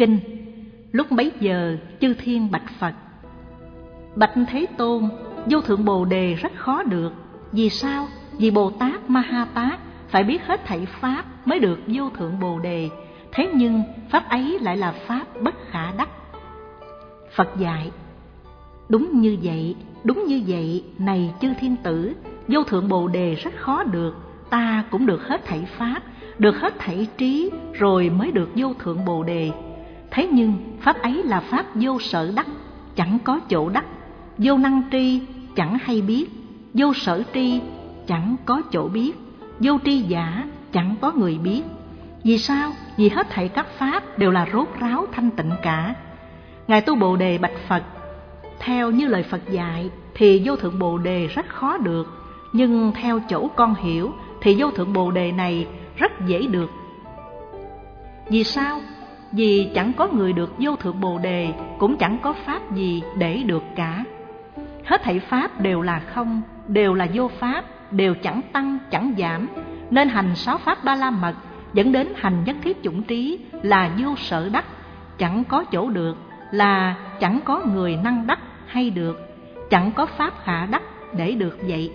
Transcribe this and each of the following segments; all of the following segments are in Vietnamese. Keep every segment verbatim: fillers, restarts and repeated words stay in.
Kinh. Lúc bấy giờ chư thiên bạch Phật: Bạch Thế Tôn, vô thượng Bồ Đề rất khó được. Vì sao? Vì Bồ Tát Ma Ha Tát phải biết hết thảy pháp mới được vô thượng Bồ Đề. Thế nhưng pháp ấy lại là pháp bất khả đắc. Phật dạy: Đúng như vậy, đúng như vậy, này chư thiên tử, vô thượng Bồ Đề rất khó được. Ta cũng được hết thảy pháp, được hết thảy trí, rồi mới được vô thượng Bồ Đề. Thế nhưng pháp ấy là pháp vô sở đắc, chẳng có chỗ đắc. Vô năng tri, chẳng hay biết. Vô sở tri, chẳng có chỗ biết. Vô tri giả, chẳng có người biết. Vì sao? Vì hết thảy các pháp đều là rốt ráo thanh tịnh cả. Ngài Tu Bồ Đề bạch Phật: Theo như lời Phật dạy thì vô thượng Bồ Đề rất khó được, nhưng theo chỗ con hiểu thì vô thượng Bồ Đề này rất dễ được. Vì sao? Vì chẳng có người được vô thượng Bồ Đề, cũng chẳng có pháp gì để được cả. Hết thảy pháp đều là không, đều là vô pháp, đều chẳng tăng chẳng giảm, nên hành sáu pháp ba la mật dẫn đến hành nhất thiết chủng trí là vô sở đắc, chẳng có chỗ được, là chẳng có người năng đắc hay được, chẳng có pháp khả đắc để được vậy.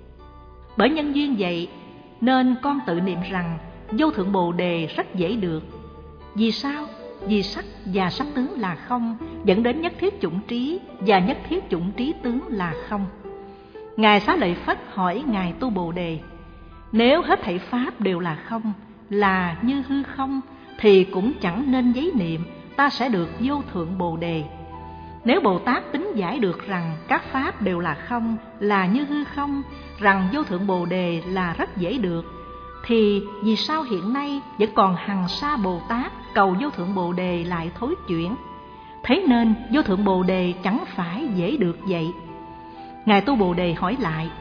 Bởi nhân duyên vậy nên con tự niệm rằng vô thượng Bồ Đề rất dễ được. Vì sao? Vì sắc và sắc tướng là không, dẫn đến nhất thiết chủng trí, và nhất thiết chủng trí tướng là không. Ngài Xá Lợi Phất hỏi Ngài Tu Bồ Đề: Nếu hết thảy pháp đều là không, là như hư không, thì cũng chẳng nên giấy niệm ta sẽ được vô thượng Bồ Đề. Nếu Bồ Tát tính giải được rằng các pháp đều là không, là như hư không, rằng vô thượng Bồ Đề là rất dễ được, thì vì sao hiện nay vẫn còn hằng sa Bồ Tát cầu vô thượng Bồ Đề lại thối chuyển? Thế nên vô thượng Bồ Đề chẳng phải dễ được vậy. Ngài Tu Bồ Đề hỏi lại: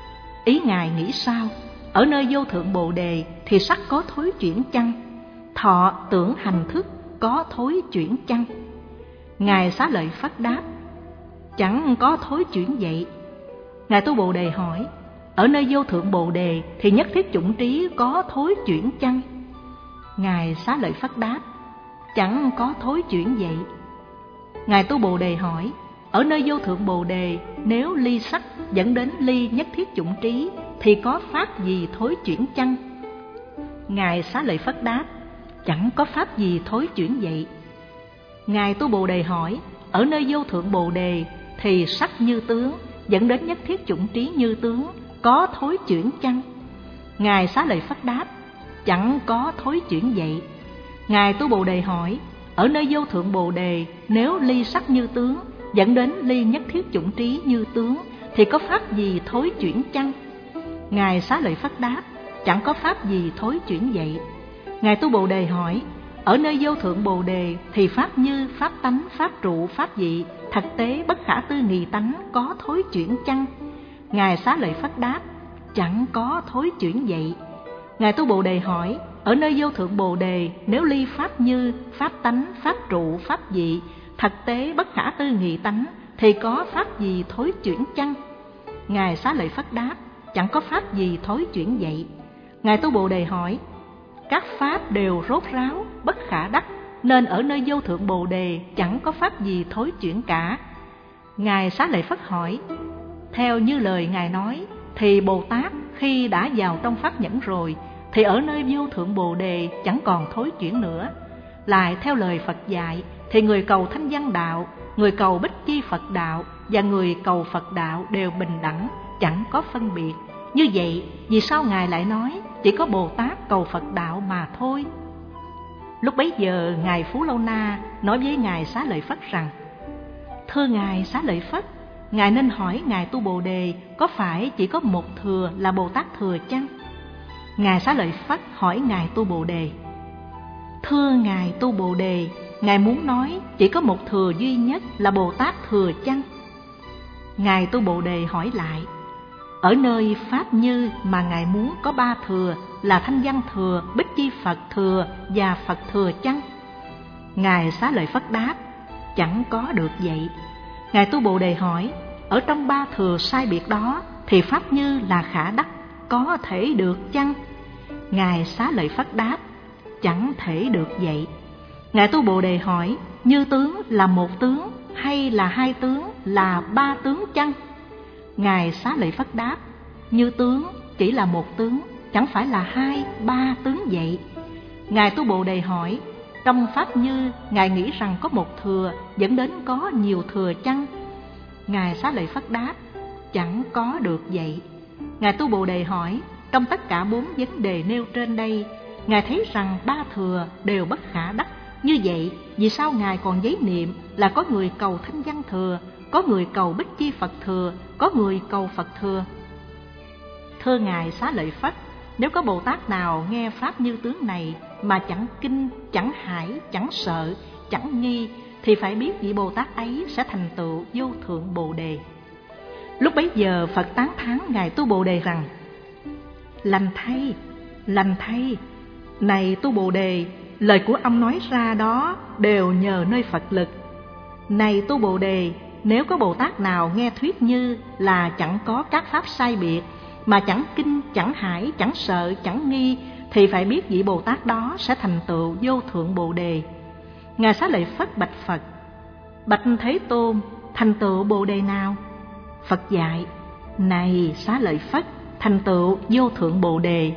Ý Ngài nghĩ sao? Ở nơi vô thượng Bồ Đề thì sắc có thối chuyển chăng? Thọ tưởng hành thức có thối chuyển chăng? Ngài Xá Lợi Phất đáp: Chẳng có thối chuyển vậy. Ngài Tu Bồ Đề hỏi: Ở nơi vô thượng Bồ Đề thì nhất thiết chủng trí có thối chuyển chăng? Ngài Xá Lợi Phất đáp: Chẳng có thối chuyển vậy. Ngài Tu Bồ Đề hỏi: Ở nơi vô thượng Bồ Đề, nếu ly sắc dẫn đến ly nhất thiết chủng trí thì có pháp gì thối chuyển chăng? Ngài Xá Lợi Phất đáp: Chẳng có pháp gì thối chuyển vậy. Ngài Tu Bồ Đề hỏi: Ở nơi vô thượng Bồ Đề thì sắc như tướng dẫn đến nhất thiết chủng trí như tướng có thối chuyển chăng? Ngài Xá Lợi Phất đáp: Chẳng có thối chuyển vậy. Ngài Tu Bồ Đề hỏi: Ở nơi vô thượng Bồ Đề, nếu ly sắc như tướng dẫn đến ly nhất thiết chủng trí như tướng thì có pháp gì thối chuyển chăng? Ngài Xá Lợi Phất đáp: Chẳng có pháp gì thối chuyển vậy. Ngài Tu Bồ Đề hỏi: Ở nơi vô thượng Bồ Đề thì pháp như, pháp tánh, pháp trụ, pháp vị, thực tế bất khả tư nghị tánh có thối chuyển chăng? Ngài Xá Lợi Phất đáp: Chẳng có thối chuyển vậy. Ngài Tu Bồ Đề hỏi: Ở nơi vô thượng Bồ Đề, nếu ly pháp như, pháp tánh, pháp trụ, pháp vị, thực tế bất khả tư nghị tánh thì có pháp gì thối chuyển chăng? Ngài Xá Lợi Phất đáp: Chẳng có pháp gì thối chuyển vậy. Ngài Tu Bồ Đề hỏi: Các pháp đều rốt ráo, bất khả đắc, nên ở nơi vô thượng Bồ Đề chẳng có pháp gì thối chuyển cả. Ngài Xá Lợi Phất hỏi: Theo như lời Ngài nói, thì Bồ Tát khi đã vào trong pháp nhẫn rồi, thì ở nơi vô thượng Bồ Đề chẳng còn thối chuyển nữa. Lại theo lời Phật dạy, thì người cầu Thanh Văn Đạo, người cầu Bích Chi Phật Đạo và người cầu Phật Đạo đều bình đẳng, chẳng có phân biệt. Như vậy, vì sao Ngài lại nói chỉ có Bồ Tát cầu Phật Đạo mà thôi? Lúc bấy giờ, Ngài Phú Lâu Na nói với Ngài Xá Lợi Phất rằng: Thưa Ngài Xá Lợi Phất, Ngài nên hỏi Ngài Tu Bồ Đề có phải chỉ có một thừa là Bồ Tát thừa chăng? Ngài Xá Lợi Phất hỏi Ngài Tu Bồ Đề: Thưa Ngài Tu Bồ Đề, Ngài muốn nói chỉ có một thừa duy nhất là Bồ Tát thừa chăng? Ngài Tu Bồ Đề hỏi lại: Ở nơi pháp như mà Ngài muốn có ba thừa là Thanh Văn thừa, Bích Chi Phật thừa và Phật thừa chăng? Ngài Xá Lợi Phất đáp: Chẳng có được vậy. Ngài Tu Bồ Đề hỏi: Ở trong ba thừa sai biệt đó thì pháp như là khả đắc, có thể được chăng? Ngài Xá Lợi Phất đáp: Chẳng thể được vậy. Ngài Tu Bồ Đề hỏi, như tướng là một tướng hay là hai tướng, là ba tướng chăng? Ngài Xá Lợi Phất đáp, như tướng chỉ là một tướng, chẳng phải là hai, ba tướng vậy. Ngài Tu Bồ Đề hỏi, trong pháp như Ngài nghĩ rằng có một thừa dẫn đến có nhiều thừa chăng? Ngài Xá Lợi Phất đáp, chẳng có được vậy. Ngài Tu Bồ Đề hỏi, trong tất cả bốn vấn đề nêu trên đây, Ngài thấy rằng ba thừa đều bất khả đắc. Như vậy, vì sao Ngài còn giấy niệm là có người cầu Thanh Văn thừa, có người cầu Bích Chi Phật thừa, có người cầu Phật thừa? Thưa Ngài Xá Lợi Phất, nếu có Bồ Tát nào nghe pháp như tướng này mà chẳng kinh, chẳng hải, chẳng sợ, chẳng nghi, thì phải biết vị Bồ Tát ấy sẽ thành tựu vô thượng Bồ Đề. Lúc bấy giờ Phật tán thán Ngài Tu Bồ Đề rằng, lành thay, lành thay, này Tu Bồ Đề, lời của ông nói ra đó đều nhờ nơi Phật lực. Này Tu Bồ Đề, nếu có Bồ Tát nào nghe thuyết như là chẳng có các pháp sai biệt, mà chẳng kinh, chẳng hải, chẳng sợ, chẳng nghi, thì phải biết vị Bồ Tát đó sẽ thành tựu vô thượng Bồ Đề. Ngài Xá Lợi Phất bạch Phật, bạch Thế Tôn, thành tựu Bồ Đề nào? Phật dạy, này Xá Lợi Phất, thành tựu vô thượng Bồ Đề.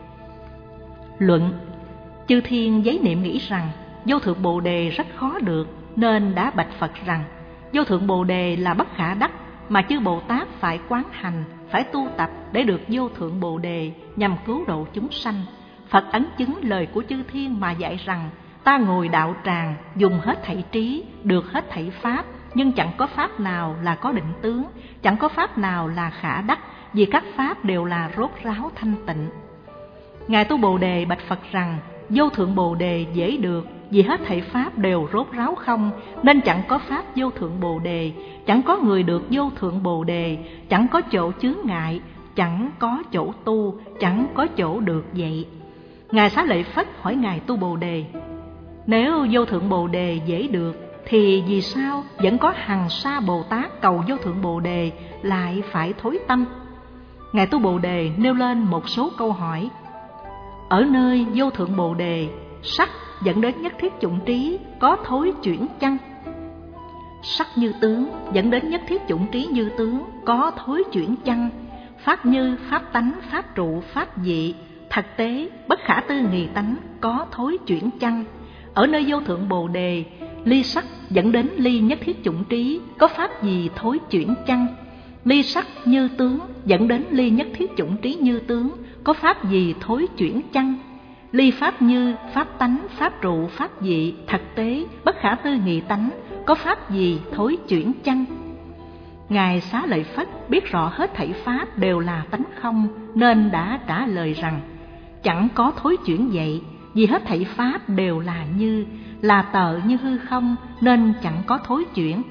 Luận: chư thiên giấy niệm nghĩ rằng vô thượng Bồ Đề rất khó được, nên đã bạch Phật rằng vô thượng Bồ Đề là bất khả đắc, mà chư Bồ Tát phải quán hành, phải tu tập để được vô thượng Bồ Đề, nhằm cứu độ chúng sanh. Phật ấn chứng lời của chư thiên mà dạy rằng, ta ngồi đạo tràng, dùng hết thảy trí, được hết thảy pháp, nhưng chẳng có pháp nào là có định tướng, chẳng có pháp nào là khả đắc, vì các pháp đều là rốt ráo thanh tịnh. Ngài Tu Bồ Đề bạch Phật rằng, vô thượng Bồ Đề dễ được, vì hết thảy pháp đều rốt ráo không, nên chẳng có pháp vô thượng Bồ Đề, chẳng có người được vô thượng Bồ Đề, chẳng có chỗ chướng ngại, chẳng có chỗ tu, chẳng có chỗ được vậy. Ngài Xá Lợi Phất hỏi Ngài Tu Bồ Đề, nếu vô thượng Bồ Đề dễ được, thì vì sao vẫn có hằng sa Bồ Tát cầu vô thượng Bồ Đề lại phải thối tâm? Ngài Tu Bồ Đề nêu lên một số câu hỏi. Ở nơi vô thượng Bồ Đề, sắc dẫn đến nhất thiết chủng trí có thối chuyển chăng? Sắc như tướng dẫn đến nhất thiết chủng trí như tướng có thối chuyển chăng? Pháp như, pháp tánh, pháp trụ, pháp dị, thật tế, bất khả tư nghị tánh có thối chuyển chăng? Ở nơi vô thượng Bồ Đề, ly sắc dẫn đến ly nhất thiết chủng trí có pháp gì thối chuyển chăng? Ly sắc như tướng dẫn đến ly nhất thiết chủng trí như tướng có pháp gì thối chuyển chăng? Ly pháp như, pháp tánh, pháp trụ, pháp dị, thật tế, bất khả tư nghị tánh có pháp gì thối chuyển chăng? Ngài Xá Lợi Phất biết rõ hết thảy pháp đều là tánh không, nên đã trả lời rằng, chẳng có thối chuyển vậy, vì hết thảy pháp đều là như, là tợ như hư không, nên chẳng có thối chuyển.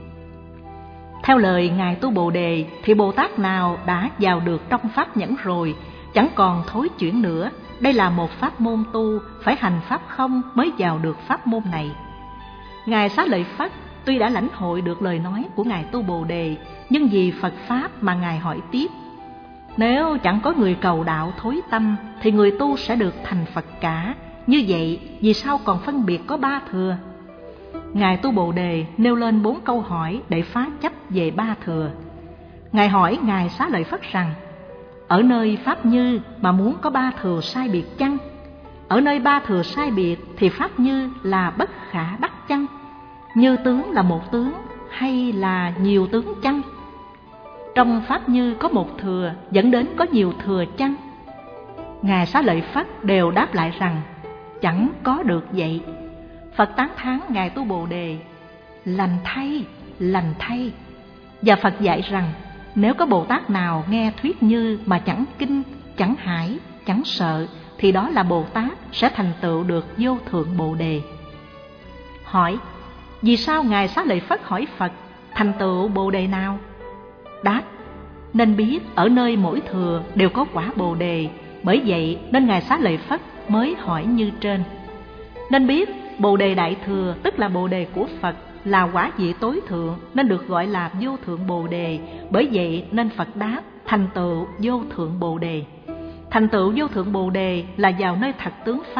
Theo lời Ngài Tu Bồ Đề, thì Bồ Tát nào đã vào được trong pháp nhẫn rồi, chẳng còn thối chuyển nữa. Đây là một pháp môn tu, phải hành pháp không mới vào được pháp môn này. Ngài Xá Lợi Phất tuy đã lãnh hội được lời nói của Ngài Tu Bồ Đề, nhưng vì Phật Pháp mà Ngài hỏi tiếp, nếu chẳng có người cầu đạo thối tâm, thì người tu sẽ được thành Phật cả. Như vậy, vì sao còn phân biệt có ba thừa? Ngài Tu Bồ Đề nêu lên bốn câu hỏi để phá chấp về ba thừa. Ngài hỏi Ngài Xá Lợi Phất rằng, ở nơi pháp như mà muốn có ba thừa sai biệt chăng? Ở nơi ba thừa sai biệt thì pháp như là bất khả đắc chăng? Như tướng là một tướng hay là nhiều tướng chăng? Trong pháp như có một thừa dẫn đến có nhiều thừa chăng? Ngài Xá Lợi Phất đều đáp lại rằng, chẳng có được vậy. Phật tán thán Ngài Tu Bồ Đề, lành thay, lành thay. Và Phật dạy rằng, nếu có Bồ Tát nào nghe thuyết như mà chẳng kinh, chẳng hải, chẳng sợ, thì đó là Bồ Tát sẽ thành tựu được vô thượng Bồ Đề. Hỏi, vì sao Ngài Xá Lợi Phất hỏi Phật thành tựu Bồ Đề nào? Đáp, nên biết ở nơi mỗi thừa đều có quả Bồ Đề, bởi vậy nên Ngài Xá Lợi Phất mới hỏi như trên. Nên biết Bồ Đề Đại Thừa tức là Bồ Đề của Phật, là quả vị tối thượng, nên được gọi là vô thượng Bồ Đề. Bởi vậy nên Phật đáp, thành tựu vô thượng Bồ Đề. Thành tựu vô thượng Bồ Đề là vào nơi thật tướng Pháp,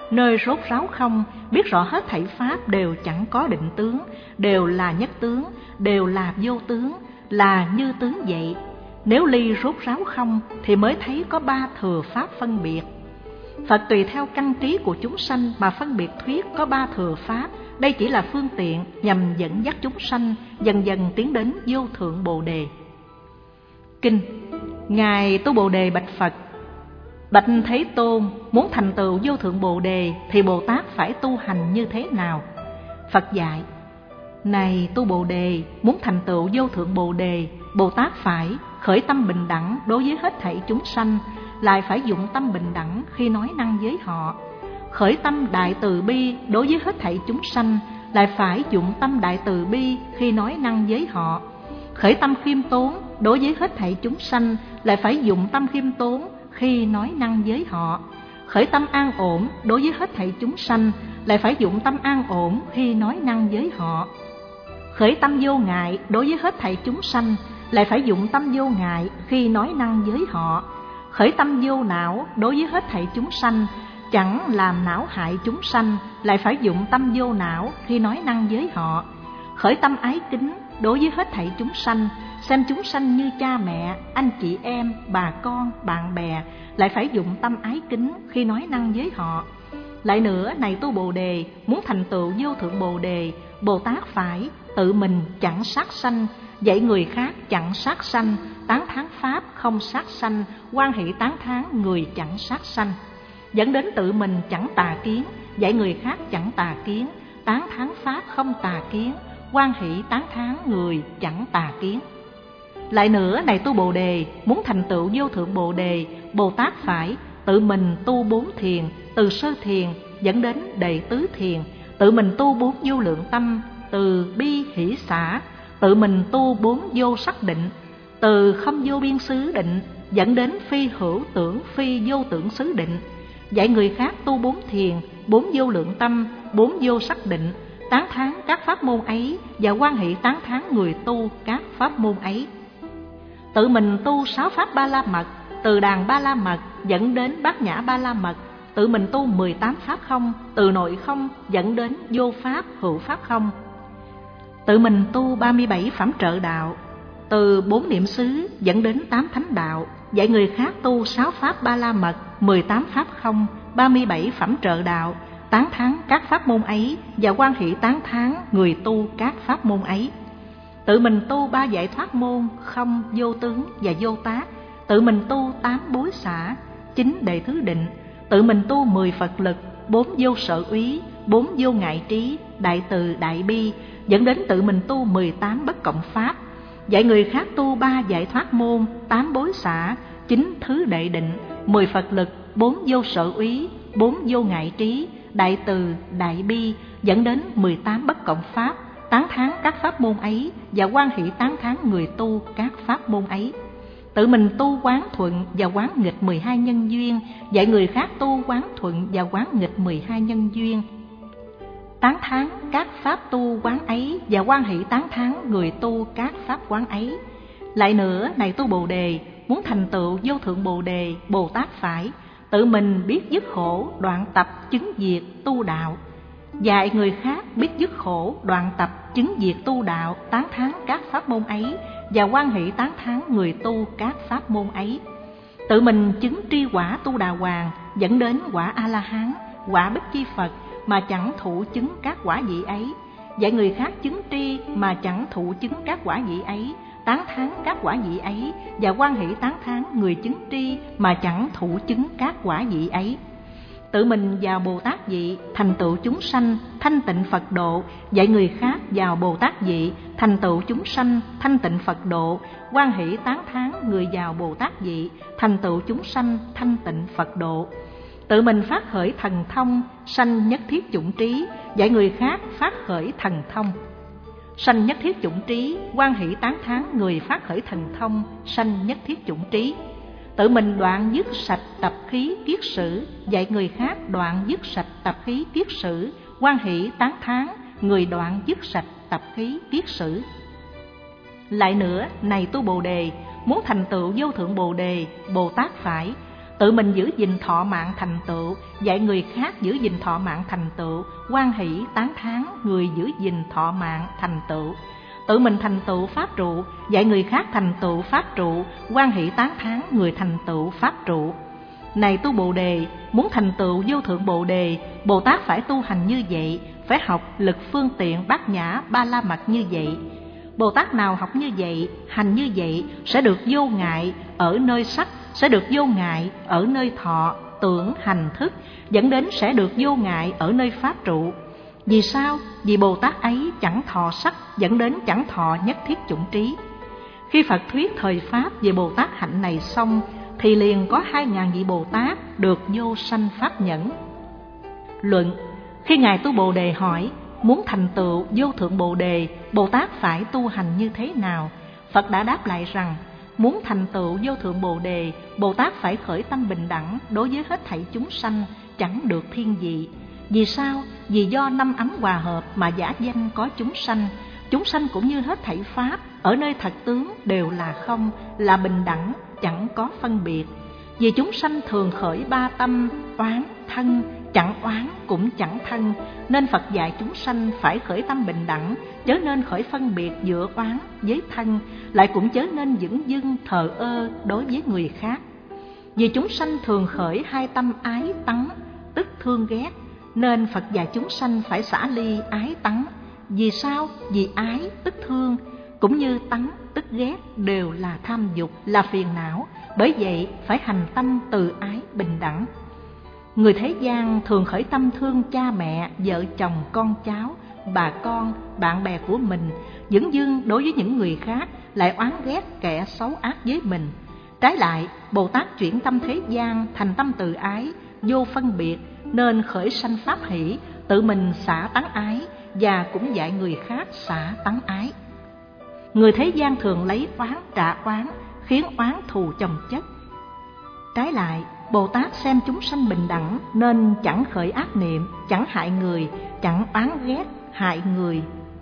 nơi rốt ráo không, biết rõ hết thảy pháp đều chẳng có định tướng, đều là nhất tướng, đều là vô tướng, là như tướng vậy. Nếu ly rốt ráo không thì mới thấy có ba thừa pháp phân biệt. Phật tùy theo căn trí của chúng sanh mà phân biệt thuyết có ba thừa pháp. Đây chỉ là phương tiện nhằm dẫn dắt chúng sanh dần dần tiến đến vô thượng Bồ Đề. Kinh. Ngài Tu Bồ Đề bạch Phật: Bạch Thế Tôn, muốn thành tựu vô thượng Bồ Đề thì Bồ Tát phải tu hành như thế nào? Phật dạy: Này Tu Bồ Đề, muốn thành tựu vô thượng Bồ Đề, Bồ Tát phải khởi tâm bình đẳng đối với hết thảy chúng sanh, lại phải dụng tâm bình đẳng khi nói năng với họ. Khởi tâm đại từ bi đối với hết thảy chúng sanh, lại phải dụng tâm đại từ bi khi nói năng với họ. Khởi tâm khiêm tốn đối với hết thảy chúng sanh, lại phải dụng tâm khiêm tốn khi nói năng với họ. Khởi tâm an ổn đối với hết thảy chúng sanh, lại phải dụng tâm an ổn khi nói năng với họ. Khởi tâm vô ngại đối với hết thảy chúng sanh, lại phải dụng tâm vô ngại khi nói năng với họ. Khởi tâm vô não đối với hết thảy chúng sanh, chẳng làm não hại chúng sanh, lại phải dụng tâm vô não khi nói năng với họ. Khởi tâm ái kính đối với hết thảy chúng sanh, xem chúng sanh như cha mẹ, anh chị em, bà con, bạn bè, lại phải dụng tâm ái kính khi nói năng với họ. Lại nữa, này Tu Bồ Đề, muốn thành tựu vô thượng Bồ Đề, Bồ Tát phải tự mình chẳng sát sanh, dạy người khác chẳng sát sanh, tán thán pháp không sát sanh, hoan hỷ tán thán người chẳng sát sanh. Dẫn đến tự mình chẳng tà kiến, dạy người khác chẳng tà kiến, tán thán pháp không tà kiến, hoan hỷ tán thán người chẳng tà kiến. Lại nữa, này Tu Bồ Đề, muốn thành tựu vô thượng Bồ Đề, Bồ Tát phải tự mình tu bốn thiền, từ sơ thiền dẫn đến đệ tứ thiền, tự mình tu bốn vô lượng tâm, từ bi hỷ xả, tự mình tu bốn vô sắc định, từ không vô biên xứ định dẫn đến phi hữu tưởng phi vô tưởng xứ định. Dạy người khác tu bốn thiền, bốn vô lượng tâm, bốn vô sắc định, tán thán các pháp môn ấy và hoan hỷ tán thán người tu các pháp môn ấy. Tự mình tu sáu pháp ba la mật, từ đàn ba la mật dẫn đến bát nhã ba la mật, tự mình tu mười tám pháp không, từ nội không dẫn đến vô pháp hữu pháp không. Tự mình tu ba mươi bảy phẩm trợ đạo, từ bốn niệm xứ dẫn đến tám thánh đạo. Dạy người khác tu sáu pháp ba la mật, mười tám pháp không, ba mươi bảy phẩm trợ đạo, tán thán các pháp môn ấy và hoan hỷ tán thán người tu các pháp môn ấy. Tự mình tu ba giải thoát môn, không, vô tướng và vô tác. Tự mình tu tám bối xả, chín đệ thứ định. Tự mình tu mười Phật lực, bốn vô sở úy, bốn vô ngại trí, đại từ đại bi, dẫn đến tự mình tu mười tám bất cộng pháp. Dạy người khác tu ba giải thoát môn, tám bối xả, chín thứ đệ định, mười Phật lực, bốn vô sở úy, bốn vô ngại trí, đại từ đại bi, dẫn đến mười tám bất cộng pháp, tán thán các pháp môn ấy và hoan hỷ tán thán người tu các pháp môn ấy. Tự mình tu quán thuận và quán nghịch mười hai nhân duyên, dạy người khác tu quán thuận và quán nghịch mười hai nhân duyên, tán thán các pháp tu quán ấy và hoan hỷ tán thán người tu các pháp quán ấy. Lại nữa, này Tu Bồ Đề, muốn thành tựu vô thượng Bồ Đề, Bồ Tát phải tự mình biết dứt khổ, đoạn tập chứng diệt tu đạo. Dạy người khác biết dứt khổ, đoạn tập chứng diệt tu đạo, tán thán các pháp môn ấy và hoan hỷ tán thán người tu các pháp môn ấy. Tự mình chứng tri quả tu đà hoàng, dẫn đến quả A-la-hán, quả Bích Chi Phật mà chẳng thụ chứng các quả vị ấy. Dạy người khác chứng tri mà chẳng thụ chứng các quả vị ấy, tán thán các quả vị ấy và hoan hỷ tán thán người chứng tri mà chẳng thụ chứng các quả vị ấy. Tự mình vào Bồ Tát vị, thành tựu chúng sanh, thanh tịnh Phật độ. Dạy người khác vào Bồ Tát vị, thành tựu chúng sanh, thanh tịnh Phật độ. Hoan hỷ tán thán người vào Bồ Tát vị, thành tựu chúng sanh, thanh tịnh Phật độ. Tự mình phát khởi thần thông, sanh nhất thiết chủng trí. Dạy người khác phát khởi thần thông, sanh nhất thiết chủng trí. Hoan hỷ tán thán người phát khởi thần thông, sanh nhất thiết chủng trí. Tự mình đoạn dứt sạch tập khí kiết sử. Dạy người khác đoạn dứt sạch tập khí kiết sử. Hoan hỷ tán thán người đoạn dứt sạch tập khí kiết sử. Lại nữa, này Tu Bồ Đề, muốn thành tựu vô thượng Bồ Đề, Bồ Tát phải tự mình giữ gìn thọ mạng thành tựu, dạy người khác giữ gìn thọ mạng thành tựu, hoan hỷ tán thán người giữ gìn thọ mạng thành tựu. Tự mình thành tựu pháp trụ, dạy người khác thành tựu pháp trụ, hoan hỷ tán thán người thành tựu pháp trụ. Này tu Bồ Đề, muốn thành tựu vô thượng Bồ Đề, Bồ Tát phải tu hành như vậy, phải học lực phương tiện bát nhã ba la mật như vậy. Bồ Tát nào học như vậy, hành như vậy, sẽ được vô ngại ở nơi sắc, sẽ được vô ngại ở nơi thọ, tưởng, hành, thức, dẫn đến sẽ được vô ngại ở nơi pháp trụ. Vì sao? Vì Bồ Tát ấy chẳng thọ sắc, dẫn đến chẳng thọ nhất thiết chủng trí. Khi Phật thuyết thời Pháp về Bồ Tát hạnh này xong, thì liền có hai ngàn vị Bồ Tát được vô sanh pháp nhẫn. Luận: khi Ngài tu Bồ Đề hỏi, muốn thành tựu vô thượng Bồ Đề, Bồ Tát phải tu hành như thế nào? Phật đã đáp lại rằng, muốn thành tựu vô thượng Bồ Đề, Bồ Tát phải khởi tâm bình đẳng đối với hết thảy chúng sanh, chẳng được thiên vị. Vì sao? Vì do năm ấm hòa hợp mà giả danh có chúng sanh. Chúng sanh cũng như hết thảy Pháp, ở nơi thật tướng đều là không, là bình đẳng, chẳng có phân biệt. Vì chúng sanh thường khởi ba tâm, oán, thân, chẳng oán cũng chẳng thân, nên Phật dạy chúng sanh phải khởi tâm bình đẳng, chớ nên khởi phân biệt giữa oán với thân, lại cũng chớ nên dửng dưng thờ ơ đối với người khác. Vì chúng sanh thường khởi hai tâm ái tắng, tức thương ghét, nên Phật dạy chúng sanh phải xả ly ái tắng. Vì sao? Vì ái tức thương, cũng như tắng tức ghét đều là tham dục, là phiền não, bởi vậy phải hành tâm từ ái bình đẳng. Người thế gian thường khởi tâm thương cha mẹ, vợ chồng, con cháu, bà con, bạn bè của mình, dửng dưng đối với những người khác, lại oán ghét kẻ xấu ác với mình. Trái lại, Bồ Tát chuyển tâm thế gian thành tâm từ ái, vô phân biệt, nên khởi sanh pháp hỷ, tự mình xả tán ái và cũng dạy người khác xả tán ái. Người thế gian thường lấy oán trả oán, khiến oán thù chồng chất. Trái lại, Bồ Tát xem chúng sanh bình đẳng nên chẳng khởi ác niệm, chẳng hại người, chẳng oán ghét hại người,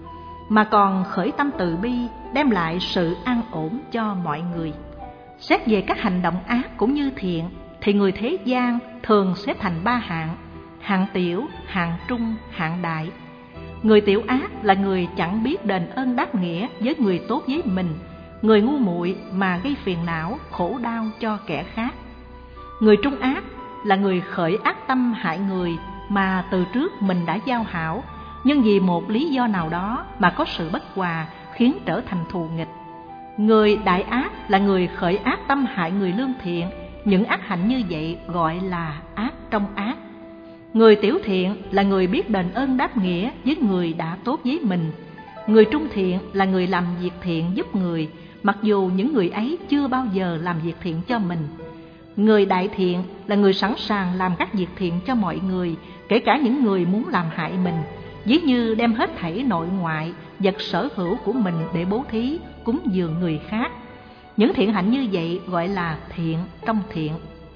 mà còn khởi tâm từ bi, đem lại sự an ổn cho mọi người. Xét về các hành động ác cũng như thiện, thì người thế gian thường xếp thành ba hạng: hạng tiểu, hạng trung, hạng đại. Người tiểu ác là người chẳng biết đền ơn đáp nghĩa với người tốt với mình, người ngu muội mà gây phiền não, khổ đau cho kẻ khác. Người trung ác là người khởi ác tâm hại người mà từ trước mình đã giao hảo, nhưng vì một lý do nào đó mà có sự bất hòa khiến trở thành thù nghịch. Người đại ác là người khởi ác tâm hại người lương thiện, những ác hạnh như vậy gọi là ác trong ác. Người tiểu thiện là người biết đền ơn đáp nghĩa với người đã tốt với mình. Người trung thiện là người làm việc thiện giúp người, mặc dù những người ấy chưa bao giờ làm việc thiện cho mình. Người đại thiện là người sẵn sàng làm các việc thiện cho mọi người, kể cả những người muốn làm hại mình, ví như đem hết thảy nội ngoại, vật sở hữu của mình để bố thí, cúng dường người khác. Những thiện hạnh như vậy gọi là thiện trong thiện.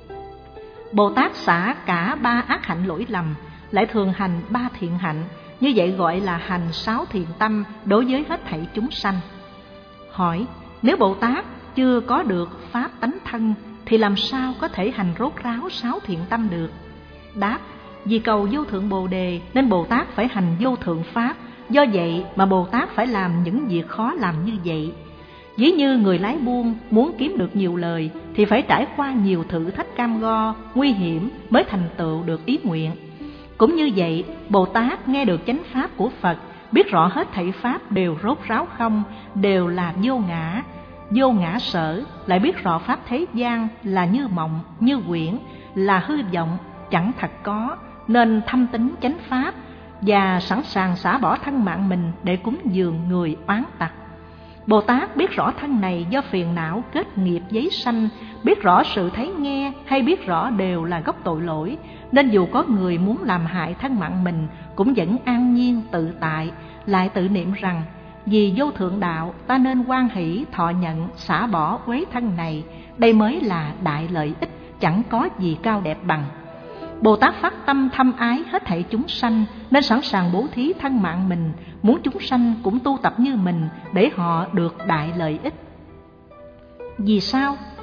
Bồ Tát xả cả ba ác hạnh lỗi lầm, lại thường hành ba thiện hạnh, như vậy gọi là hành sáu thiện tâm đối với hết thảy chúng sanh. Hỏi: nếu Bồ Tát chưa có được pháp tánh thân, thì làm sao có thể hành rốt ráo sáu thiện tâm được? Đáp: vì cầu vô thượng Bồ Đề nên Bồ Tát phải hành vô thượng pháp, do vậy mà Bồ Tát phải làm những việc khó làm như vậy. Ví như người lái buôn muốn kiếm được nhiều lời thì phải trải qua nhiều thử thách cam go, nguy hiểm mới thành tựu được ý nguyện. Cũng như vậy, Bồ Tát nghe được chánh pháp của Phật, biết rõ hết thảy pháp đều rốt ráo không, đều là vô ngã, vô ngã sở, lại biết rõ pháp thế gian là như mộng, như quyển, là hư vọng, chẳng thật có, nên thâm tín chánh pháp và sẵn sàng xả bỏ thân mạng mình để cúng dường người oán tặc. Bồ Tát biết rõ thân này do phiền não kết nghiệp giấy sanh, biết rõ sự thấy nghe hay biết rõ đều là gốc tội lỗi, nên dù có người muốn làm hại thân mạng mình cũng vẫn an nhiên tự tại, lại tự niệm rằng vì vô thượng đạo ta nên hoan hỷ thọ nhận xả bỏ uế thân này, đây mới là đại lợi ích, chẳng có gì cao đẹp bằng. Bồ Tát phát tâm thâm ái hết thảy chúng sanh nên sẵn sàng bố thí thân mạng mình, muốn chúng sanh cũng tu tập như mình để họ được đại lợi ích. Vì sao?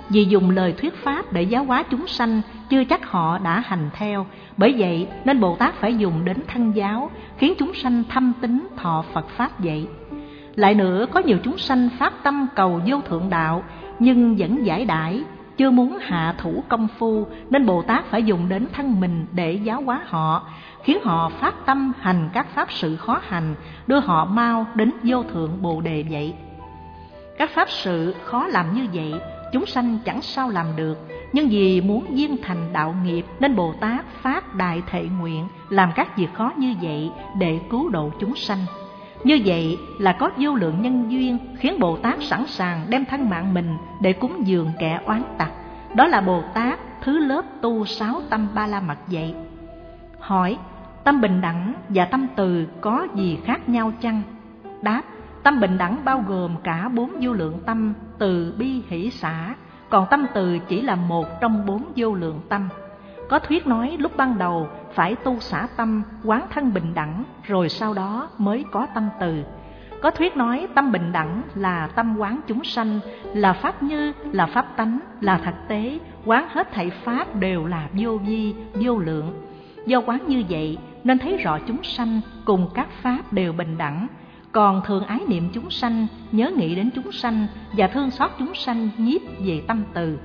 vì dùng lời thuyết pháp để giáo hóa chúng sanh chưa chắc họ đã hành theo. Bởi vậy nên Bồ Tát phải dùng đến thân giáo, khiến chúng sanh thâm tín thọ Phật Pháp dạy. Lại nữa, có nhiều chúng sanh phát tâm cầu vô thượng đạo nhưng vẫn giải đãi, chưa muốn hạ thủ công phu, nên Bồ Tát phải dùng đến thân mình để giáo hóa họ, khiến họ phát tâm hành các pháp sự khó hành, đưa họ mau đến vô thượng Bồ Đề vậy. Các pháp sự khó làm như vậy, chúng sanh chẳng sao làm được, nhưng vì muốn viên thành đạo nghiệp nên Bồ Tát phát đại thệ nguyện làm các việc khó như vậy để cứu độ chúng sanh. Như vậy là có vô lượng nhân duyên khiến Bồ Tát sẵn sàng đem thân mạng mình để cúng dường kẻ oán tặc. Đó là Bồ Tát thứ lớp tu sáu tâm ba la mật vậy. Hỏi: tâm bình đẳng và tâm từ có gì khác nhau chăng? Đáp: tâm bình đẳng bao gồm cả bốn vô lượng tâm từ bi hỷ xả, còn tâm từ chỉ là một trong bốn vô lượng tâm. Có thuyết nói lúc ban đầu phải tu xả tâm, quán thân bình đẳng, rồi sau đó mới có tâm từ. Có thuyết nói tâm bình đẳng là tâm quán chúng sanh, là pháp như, là pháp tánh, là thực tế, quán hết thảy pháp đều là vô vi, vô lượng. Do quán như vậy nên thấy rõ chúng sanh cùng các pháp đều bình đẳng. Còn thường ái niệm chúng sanh, nhớ nghĩ đến chúng sanh và thương xót chúng sanh nhiếp về tâm từ.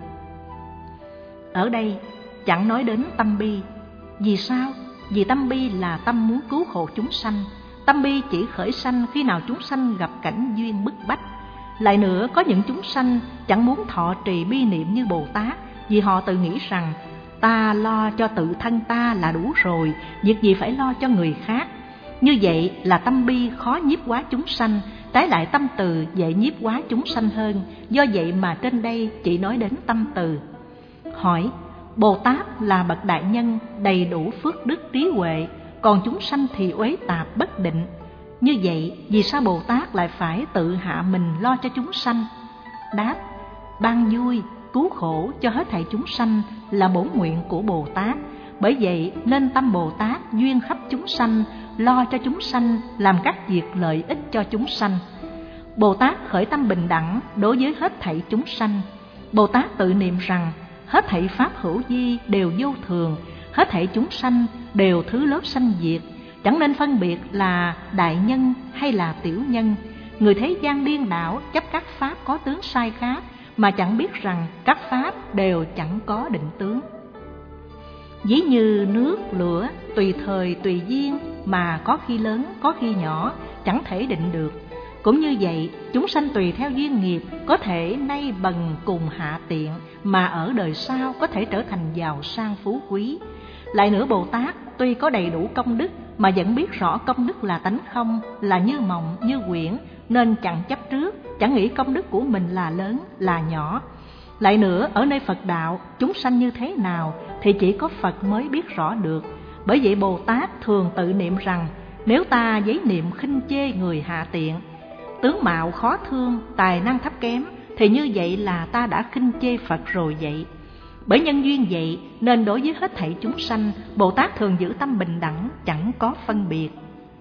Ở đây chẳng nói đến tâm bi. Vì sao? Vì tâm bi là tâm muốn cứu hộ chúng sanh. Tâm bi chỉ khởi sanh khi nào chúng sanh gặp cảnh duyên bức bách. Lại nữa, có những chúng sanh chẳng muốn thọ trì bi niệm như Bồ Tát, vì họ tự nghĩ rằng ta lo cho tự thân ta là đủ rồi, việc gì phải lo cho người khác. Như vậy là tâm bi khó nhiếp hóa chúng sanh, trái lại tâm từ dễ nhiếp hóa chúng sanh hơn. Do vậy mà trên đây chỉ nói đến tâm từ. Hỏi: Bồ Tát là bậc đại nhân, đầy đủ phước đức trí huệ, còn chúng sanh thì uế tạp bất định. Như vậy vì sao Bồ Tát lại phải tự hạ mình lo cho chúng sanh? Đáp: ban vui, cứu khổ cho hết thảy chúng sanh là bổn nguyện của Bồ Tát. Bởi vậy nên tâm Bồ Tát duyên khắp chúng sanh, lo cho chúng sanh, làm các việc lợi ích cho chúng sanh. Bồ Tát khởi tâm bình đẳng đối với hết thảy chúng sanh. Bồ Tát tự niệm rằng hết thảy pháp hữu vi đều vô thường, hết thảy chúng sanh đều thứ lớp sanh diệt, chẳng nên phân biệt là đại nhân hay là tiểu nhân. Người thế gian điên đảo chấp các pháp có tướng sai khác, mà chẳng biết rằng các pháp đều chẳng có định tướng. Ví như nước, lửa, tùy thời tùy duyên mà có khi lớn, có khi nhỏ, chẳng thể định được. Cũng như vậy, chúng sanh tùy theo duyên nghiệp, có thể nay bần cùng hạ tiện, mà ở đời sau có thể trở thành giàu sang phú quý. Lại nữa, Bồ Tát tuy có đầy đủ công đức mà vẫn biết rõ công đức là tánh không, là như mộng, như quyển, nên chẳng chấp trước, chẳng nghĩ công đức của mình là lớn, là nhỏ. Lại nữa, ở nơi Phật đạo, chúng sanh như thế nào thì chỉ có Phật mới biết rõ được. Bởi vậy Bồ Tát thường tự niệm rằng nếu ta giấy niệm khinh chê người hạ tiện, tướng mạo khó thương, tài năng thấp kém, thì như vậy là ta đã khinh chê Phật rồi vậy. Bởi nhân duyên vậy nên đối với hết thảy chúng sanh, Bồ Tát thường giữ tâm bình đẳng, chẳng có phân biệt.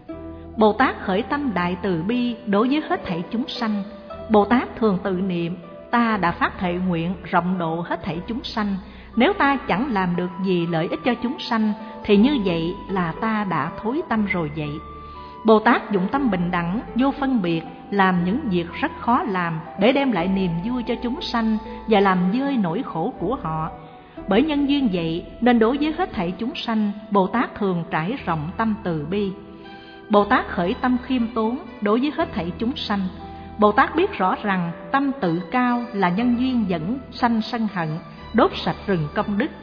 Bồ Tát khởi tâm đại từ bi đối với hết thảy chúng sanh. Bồ Tát thường tự niệm ta đã phát thệ nguyện rộng độ hết thảy chúng sanh. Nếu ta chẳng làm được gì lợi ích cho chúng sanh thì như vậy là ta đã thối tâm rồi vậy. Bồ Tát dụng tâm bình đẳng, vô phân biệt, làm những việc rất khó làm để đem lại niềm vui cho chúng sanh và làm vơi nỗi khổ của họ. Bởi nhân duyên vậy nên đối với hết thảy chúng sanh, Bồ Tát thường trải rộng tâm từ bi. Bồ Tát khởi tâm khiêm tốn đối với hết thảy chúng sanh. Bồ Tát biết rõ rằng tâm tự cao là nhân duyên dẫn sanh sân hận, đốt sạch rừng công đức.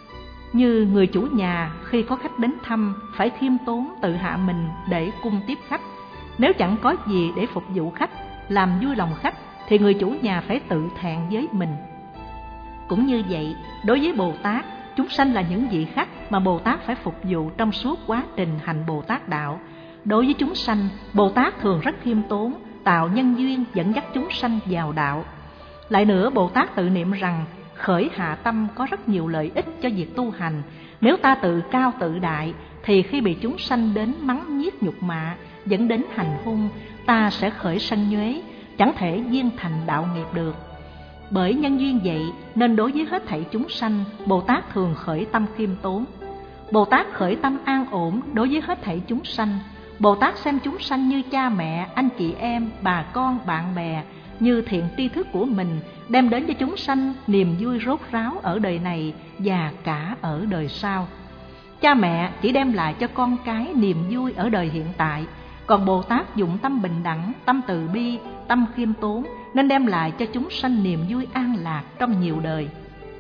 Như người chủ nhà khi có khách đến thăm phải khiêm tốn tự hạ mình để cung tiếp khách. Nếu chẳng có gì để phục vụ khách, làm vui lòng khách, thì người chủ nhà phải tự thẹn với mình. Cũng như vậy, đối với Bồ Tát, chúng sanh là những vị khách mà Bồ Tát phải phục vụ trong suốt quá trình hành Bồ Tát đạo. Đối với chúng sanh, Bồ Tát thường rất khiêm tốn, tạo nhân duyên dẫn dắt chúng sanh vào đạo. Lại nữa, Bồ Tát tự niệm rằng khởi hạ tâm có rất nhiều lợi ích cho việc tu hành. Nếu ta tự cao tự đại thì khi bị chúng sanh đến mắng nhiếc nhục mạ, dẫn đến hành hung, ta sẽ khởi sân nhuế, chẳng thể viên thành đạo nghiệp được. Bởi nhân duyên vậy nên đối với hết thảy chúng sanh, Bồ Tát thường khởi tâm khiêm tốn. Bồ Tát khởi tâm an ổn đối với hết thảy chúng sanh. Bồ Tát xem chúng sanh như cha mẹ, anh chị em, bà con, bạn bè, như thiện tri thức của mình, đem đến cho chúng sanh niềm vui rốt ráo ở đời này và cả ở đời sau. Cha mẹ chỉ đem lại cho con cái niềm vui ở đời hiện tại, còn Bồ Tát dụng tâm bình đẳng, tâm từ bi, tâm khiêm tốn nên đem lại cho chúng sanh niềm vui an lạc trong nhiều đời.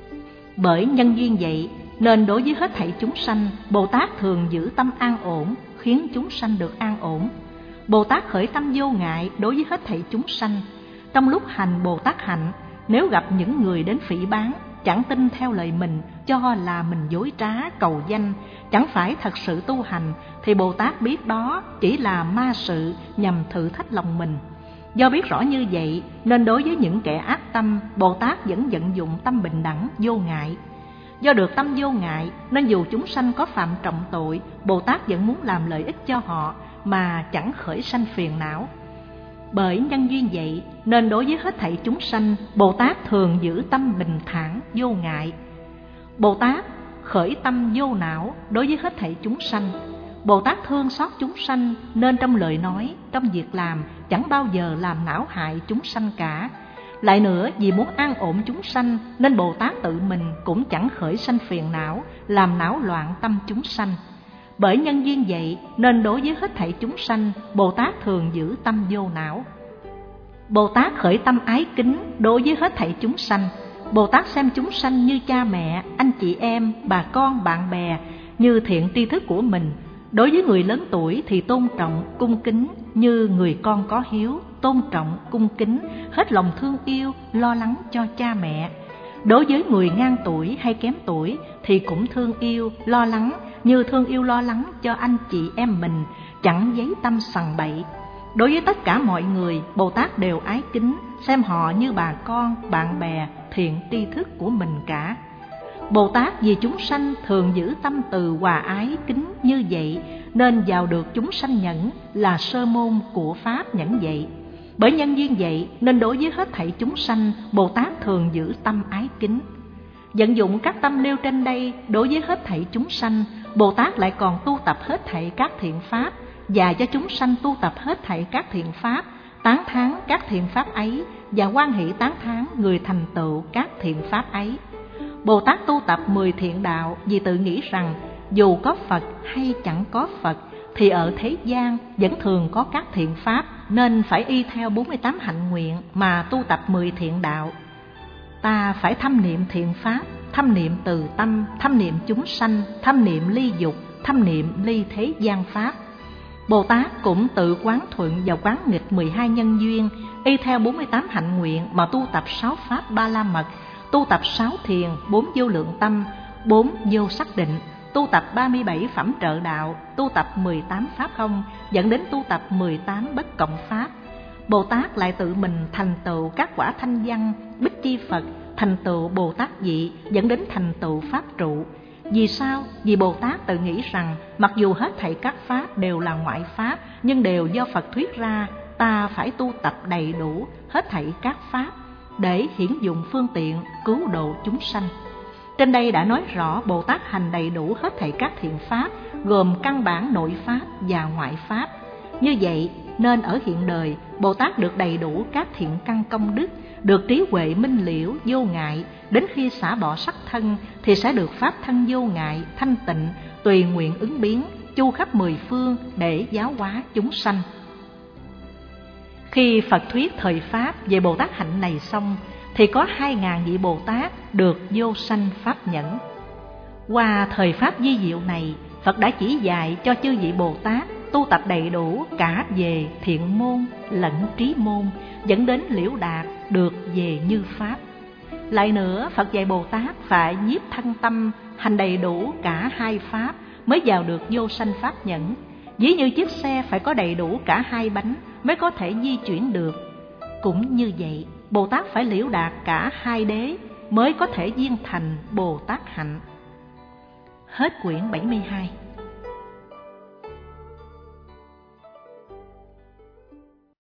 Bởi nhân duyên vậy nên đối với hết thảy chúng sanh, Bồ Tát thường giữ tâm an ổn, khiến chúng sanh được an ổn. Bồ Tát khởi tâm vô ngại đối với hết thảy chúng sanh. Trong lúc hành Bồ Tát hạnh, nếu gặp những người đến phỉ báng, chẳng tin theo lời mình, cho là mình dối trá, cầu danh, chẳng phải thật sự tu hành, thì Bồ Tát biết đó chỉ là ma sự nhằm thử thách lòng mình. Do biết rõ như vậy nên đối với những kẻ ác tâm, Bồ Tát vẫn vận dụng tâm bình đẳng, vô ngại. Do được tâm vô ngại nên dù chúng sanh có phạm trọng tội, Bồ Tát vẫn muốn làm lợi ích cho họ mà chẳng khởi sanh phiền não. Bởi nhân duyên vậy nên đối với hết thảy chúng sanh, Bồ Tát thường giữ tâm bình thản, vô ngại. Bồ Tát khởi tâm vô não đối với hết thảy chúng sanh. Bồ Tát thương xót chúng sanh nên trong lời nói, trong việc làm chẳng bao giờ làm não hại chúng sanh cả. Lại nữa, vì muốn an ổn chúng sanh nên Bồ Tát tự mình cũng chẳng khởi sanh phiền não, làm não loạn tâm chúng sanh. Bởi nhân duyên vậy nên đối với hết thảy chúng sanh, Bồ Tát thường giữ tâm vô não. Bồ Tát khởi tâm ái kính đối với hết thảy chúng sanh. Bồ Tát xem chúng sanh như cha mẹ, anh chị em, bà con, bạn bè, như thiện tri thức của mình. Đối với người lớn tuổi thì tôn trọng, cung kính, như người con có hiếu, tôn trọng, cung kính, hết lòng thương yêu, lo lắng cho cha mẹ. Đối với người ngang tuổi hay kém tuổi thì cũng thương yêu, lo lắng, như thương yêu lo lắng cho anh chị em mình, chẳng giấy tâm sằng bậy. Đối với tất cả mọi người, Bồ Tát đều ái kính, xem họ như bà con, bạn bè, thiện tri thức của mình cả. Bồ Tát vì chúng sanh thường giữ tâm từ hòa ái kính như vậy, nên vào được chúng sanh nhẫn là sơ môn của Pháp nhẫn vậy. Bởi nhân duyên vậy nên đối với hết thảy chúng sanh, Bồ Tát thường giữ tâm ái kính. Vận dụng các tâm nêu trên đây đối với hết thảy chúng sanh, Bồ Tát lại còn tu tập hết thảy các thiện pháp, và cho chúng sanh tu tập hết thảy các thiện pháp, tán thán các thiện pháp ấy và hoan hỷ tán thán người thành tựu các thiện pháp ấy. Bồ Tát tu tập mười thiện đạo vì tự nghĩ rằng dù có Phật hay chẳng có Phật thì ở thế gian vẫn thường có các thiện pháp, nên phải y theo bốn mươi tám hạnh nguyện mà tu tập mười thiện đạo. Ta phải thâm niệm thiện pháp, thâm niệm từ tâm, thâm niệm chúng sanh, thâm niệm ly dục, thâm niệm ly thế gian pháp. Bồ Tát cũng tự quán thuận và quán nghịch mười hai nhân duyên, y theo bốn mươi tám hạnh nguyện mà tu tập sáu pháp ba la mật, tu tập sáu thiền, bốn vô lượng tâm, bốn vô sắc định, tu tập ba mươi bảy phẩm trợ đạo, tu tập mười tám pháp không, dẫn đến tu tập mười tám bất cộng pháp. Bồ Tát lại tự mình thành tựu các quả thanh văn, bích chi Phật, thành tựu Bồ Tát vị, dẫn đến thành tựu pháp trụ. Vì sao? Vì Bồ Tát tự nghĩ rằng mặc dù hết thảy các pháp đều là ngoại pháp, nhưng đều do Phật thuyết ra, ta phải tu tập đầy đủ hết thảy các pháp để hiển dụng phương tiện cứu độ chúng sanh. Trên đây đã nói rõ Bồ Tát hành đầy đủ hết thảy các thiện pháp, gồm căn bản nội pháp và ngoại pháp. Như vậy nên ở hiện đời, Bồ Tát được đầy đủ các thiện căn công đức, được trí huệ minh liễu vô ngại. Đến khi xả bỏ sắc thân thì sẽ được pháp thân vô ngại, thanh tịnh, tùy nguyện ứng biến, chu khắp mười phương để giáo hóa chúng sanh. Khi Phật thuyết thời pháp về Bồ Tát hạnh này xong, thì có hai ngàn vị Bồ Tát được vô sanh pháp nhẫn. Qua thời pháp vi diệu này, Phật đã chỉ dạy cho chư vị Bồ Tát tu tập đầy đủ cả về thiện môn lẫn trí môn, dẫn đến liễu đạt được về như pháp. Lại nữa, Phật dạy Bồ Tát phải nhiếp thân tâm, hành đầy đủ cả hai pháp mới vào được vô sanh pháp nhẫn. Ví như chiếc xe phải có đầy đủ cả hai bánh mới có thể di chuyển được. Cũng như vậy, Bồ Tát phải liễu đạt cả hai đế mới có thể viên thành Bồ Tát hạnh. Hết quyển bảy mươi hai.